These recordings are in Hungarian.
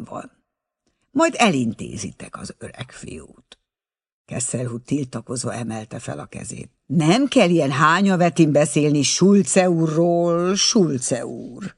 van. Majd elintézitek az öreg fiút. Kesselhut tiltakozva emelte fel a kezét. Nem kell ilyen hányavetin beszélni Schulze úrról, Schulze úr.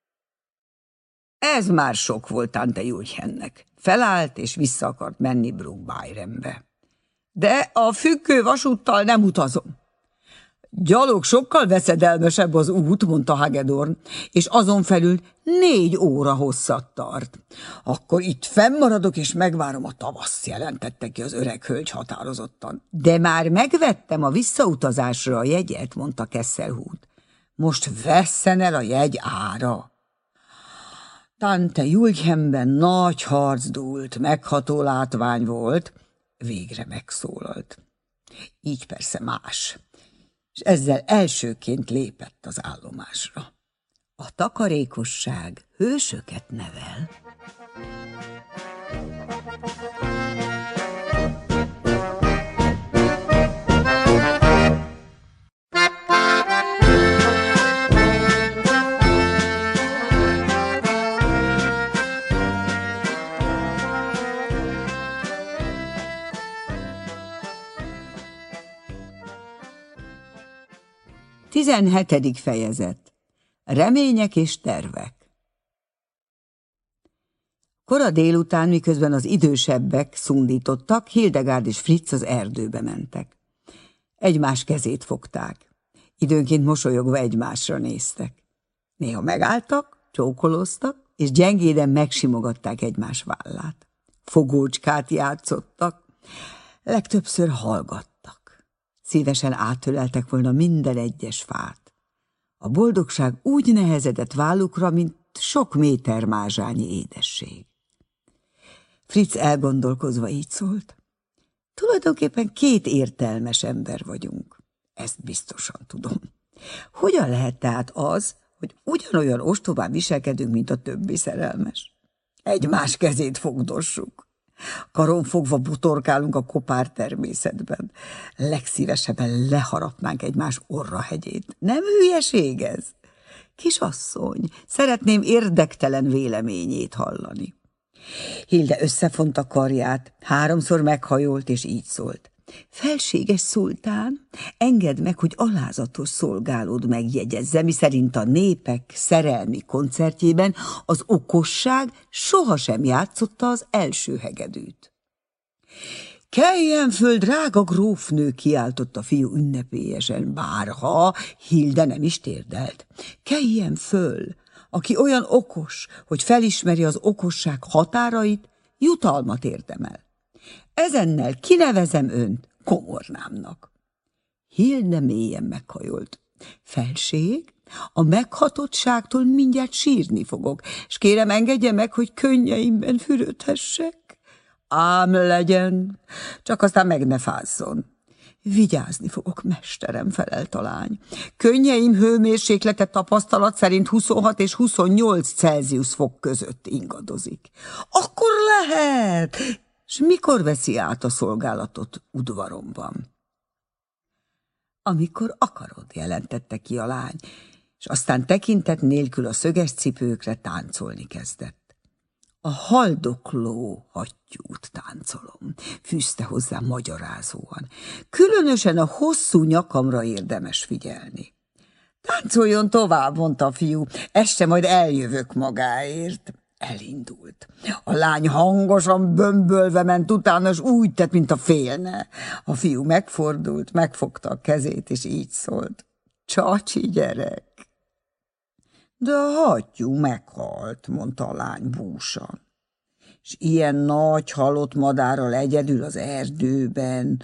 Ez már sok volt tante Julchennek. Felállt és vissza akart menni Bruckbeirenbe. De a függő vasúttal nem utazom. Gyalog sokkal veszedelmesebb az út, mondta Hagedorn, és azon felül 4 óra hosszat tart. Akkor itt fennmaradok, és megvárom a tavaszt, jelentette ki az öreg hölgy határozottan. De már megvettem a visszautazásra a jegyet, mondta Kesselhut. Most vesszen el a jegy ára. Tante Julchenben nagy harc dúlt, megható látvány volt, végre megszólalt. Így persze más. És ezzel elsőként lépett az állomásra. A takarékosság hősöket nevel. Tizenhetedik fejezet. Remények és tervek. Kora délután, miközben az idősebbek szundítottak, Hildegard és Fritz az erdőbe mentek. Egymás kezét fogták. Időnként mosolyogva egymásra néztek. Néha megálltak, csókoloztak, és gyengéden megsimogatták egymás vállát. Fogócskát játszottak, legtöbbször hallgattak. Szívesen átöleltek volna minden egyes fát. A boldogság úgy nehezedett vállukra, mint sok méter mázsányi édesség. Fritz elgondolkozva így szólt. Tulajdonképpen 2 értelmes ember vagyunk. Ezt biztosan tudom. Hogyan lehet tehát az, hogy ugyanolyan ostobán viselkedünk, mint a többi szerelmes? Egymás kezét fogdossuk. Karon fogva butorkálunk a kopár természetben. Legszívesebben leharapnánk egymás orrahegyét. Nem hülyeség ez? Kisasszony, szeretném érdektelen véleményét hallani. Hilde összefonta karját, 3-szor meghajolt, és így szólt. Felséges szultán, engedd meg, hogy alázatos szolgálód megjegyezze, miszerint a népek szerelmi koncertjében az okosság sohasem játszotta az első hegedűt. Keljen föl, drága grófnő, kiáltott a fiú ünnepélyesen, bárha Hilde nem is térdelt. Keljen föl, aki olyan okos, hogy felismeri az okosság határait, jutalmat érdemel. Ezennel kinevezem önt komornámnak. Hilde mélyen meghajolt. Felség, a meghatottságtól mindjárt sírni fogok, és kérem, engedje meg, hogy könnyeimben fürödhessek. Ám legyen, csak aztán meg ne fázzon. Vigyázni fogok, mesterem, felelt a lány. Könnyeim hőmérséklete tapasztalat szerint 26 és 28 Celsius fok között ingadozik. Akkor lehet! És mikor veszi át a szolgálatot udvaromban? Amikor akarod, jelentette ki a lány, és aztán tekintet nélkül a szöges cipőkre táncolni kezdett. A haldokló hattyút táncolom, fűzte hozzá magyarázóan. Különösen a hosszú nyakamra érdemes figyelni. Táncoljon tovább, mondta a fiú, este majd eljövök magáért. Elindult. A lány hangosan bömbölve ment utána, és úgy tett, mint a félne. A fiú megfordult, megfogta a kezét, és így szólt. Csacsi gyerek. De a hattyú meghalt, mondta a lány búsan. És ilyen nagy halott madárral egyedül az erdőben.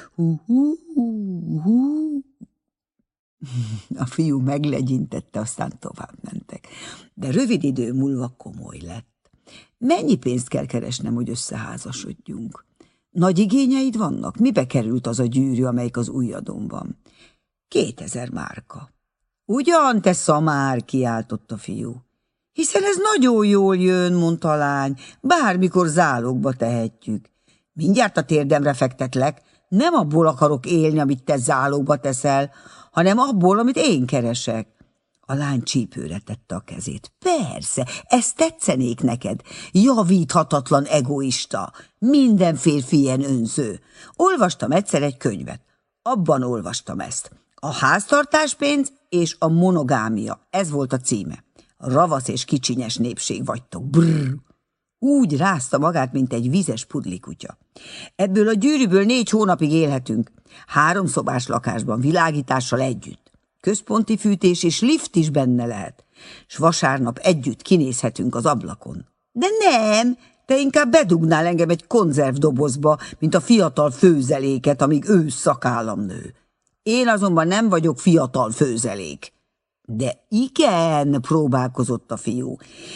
A fiú meglegyintette, aztán tovább mentek. De rövid idő múlva komoly lett. Mennyi pénzt kell keresnem, hogy összeházasodjunk? Nagy igényeid vannak? Mibe került az a gyűrű, amelyik az ujjadon van? 2000 márka. Ugyan, te szamár, kiáltott a fiú. Hiszen ez nagyon jól jön, mondta a lány, bármikor zálogba tehetjük. Mindjárt a térdemre fektetlek, nem abból akarok élni, amit te zálogba teszel, hanem abból, amit én keresek. A lány csípőre tette a kezét. Persze, ez tetszenék neked. Javíthatatlan egoista. Minden férfi ilyen önző. Olvastam egyszer egy könyvet. Abban olvastam ezt. A háztartáspénz és a monogámia. Ez volt a címe. Ravasz és kicsinyes népség vagytok. Brrr. Úgy rázta magát, mint egy vizes pudlikutya. Ebből a gyűrűből 4 hónapig élhetünk. 3 szobás lakásban, világítással együtt. Központi fűtés és lift is benne lehet. S vasárnap együtt kinézhetünk az ablakon. De nem, te inkább bedugnál engem egy konzervdobozba, mint a fiatal főzeléket, amíg ősz szakállam nő. Én azonban nem vagyok fiatal főzelék. De igen, próbálkozott a fiú.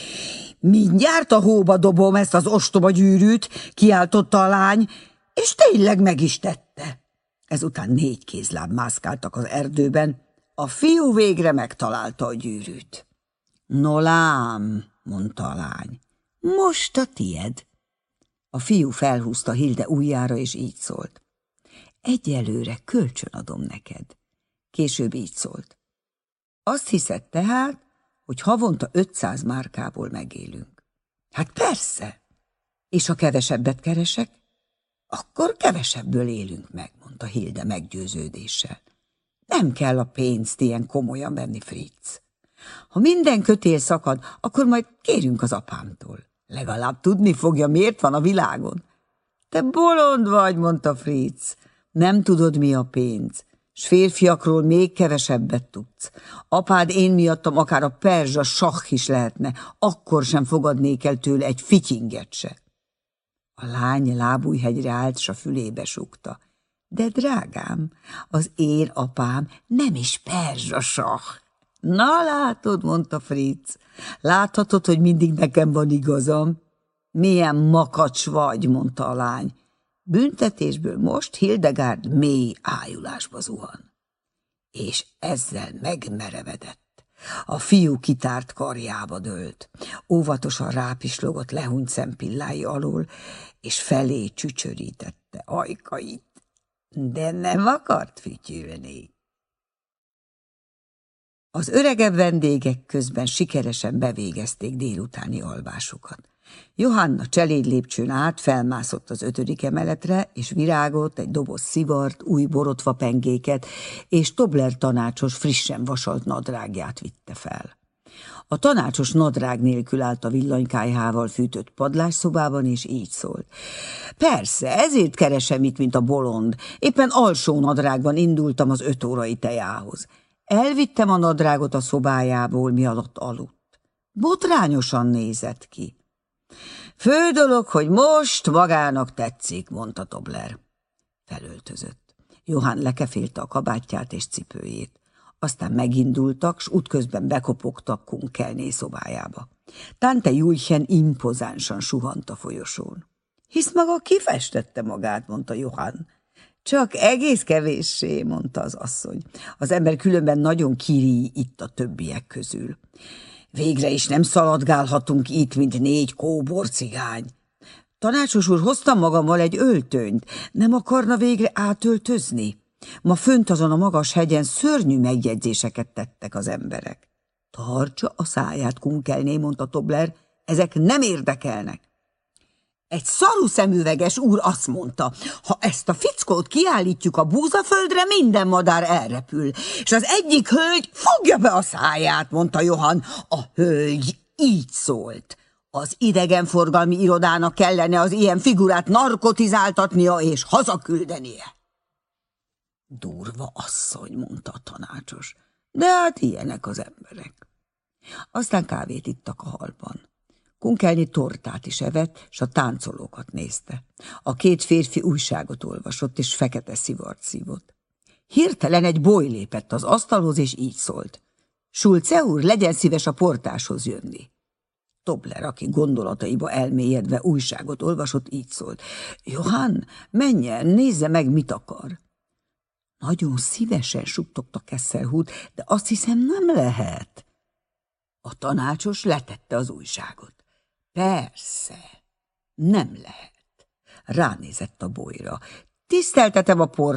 Mindjárt a hóba dobom ezt az ostoba gyűrűt, kiáltotta a lány, és tényleg meg is tette. Ezután 4 kézláb mászkáltak az erdőben, a fiú végre megtalálta a gyűrűt. No lám, mondta a lány, most a tied. A fiú felhúzta Hilde ujjára, és így szólt. Egyelőre kölcsönadom neked. Később így szólt. Azt hiszed tehát, hogy havonta 500 márkából megélünk. Hát persze. És ha kevesebbet keresek, akkor kevesebből élünk meg, mondta Hilde meggyőződéssel. Nem kell a pénzt ilyen komolyan venni, Fritz. Ha minden kötél szakad, akkor majd kérünk az apámtól. Legalább tudni fogja, miért van a világon. Te bolond vagy, mondta Fritz. Nem tudod, mi a pénz, s férfiakról még kevesebbet tudsz. Apád én miattam akár a perzsa sakk is lehetne, akkor sem fogadnék el tőle egy fityinget se. A lány lábújhegyre állt, s a fülébe súgta. De drágám, az én apám nem is perzsa sakk. Na látod, mondta Fritz, láthatod, hogy mindig nekem van igazam. Milyen makacs vagy, mondta a lány. Büntetésből most Hildegard mély ájulásba zuhan. És ezzel megmerevedett. A fiú kitárt karjába dőlt. Óvatosan rápislogott lehúnyt szempillái alól, és felé csücsörítette ajkait, de nem akart fütyülni. Az öregebb vendégek közben sikeresen bevégezték délutáni alvásukat. Johanna cselédlépcsőn át felmászott az 5. emeletre, és virágot, egy doboz szivart, új borotvapengéket, és Tobler tanácsos frissen vasalt nadrágját vitte fel. A tanácsos nadrág nélkül állt a villanykályhával fűtött padlásszobában, és így szólt. Persze, ezért keresem itt, mint a bolond. Éppen alsó nadrágban indultam az 5 órai tejához. Elvittem a nadrágot a szobájából, mi alatt aludt. Botrányosan nézett ki. Fő dolog, hogy most magának tetszik, mondta Tobler. Felöltözött. Johann lekefélte a kabátját és cipőjét. Aztán megindultak, s útközben bekopogtak Kunkelné szobájába. Tante Julchen impozánsan suhant a folyosón. Hisz maga kifestette magát, mondta Johann. Csak egész kevéssé, mondta az asszony. Az ember különben nagyon kiríj itt a többiek közül. Végre is nem szaladgálhatunk itt, mint 4 kóborcigány. Tanácsos úr, hoztam magammal egy öltönyt. Nem akarna végre átöltözni? Ma fönt azon a magas hegyen szörnyű megjegyzéseket tettek az emberek. Tartsa a száját, Kunkelné, mondta Tobler, ezek nem érdekelnek. Egy szaru szemüveges úr azt mondta, ha ezt a fickót kiállítjuk a búzaföldre, minden madár elrepül. És az egyik hölgy fogja be a száját, mondta Johann. A hölgy így szólt. Az idegenforgalmi irodának kellene az ilyen figurát narkotizáltatnia és hazaküldenie. Durva asszony, mondta a tanácsos, de hát ilyenek az emberek. Aztán kávét ittak a hallban. Kunkelné tortát is evett, s a táncolókat nézte. A 2 férfi újságot olvasott, és fekete szivart szívott. Hirtelen egy boly lépett az asztalhoz, és így szólt. Schulze úr, legyen szíves a portáshoz jönni. Tobler, aki gondolataiba elmélyedve újságot olvasott, így szólt. Johann, menjen, nézze meg, mit akar. Nagyon szívesen, suttogta Kesselhut, de azt hiszem, nem lehet. A tanácsos letette az újságot. Persze, nem lehet. Ránézett a bolyra. Tiszteltetem a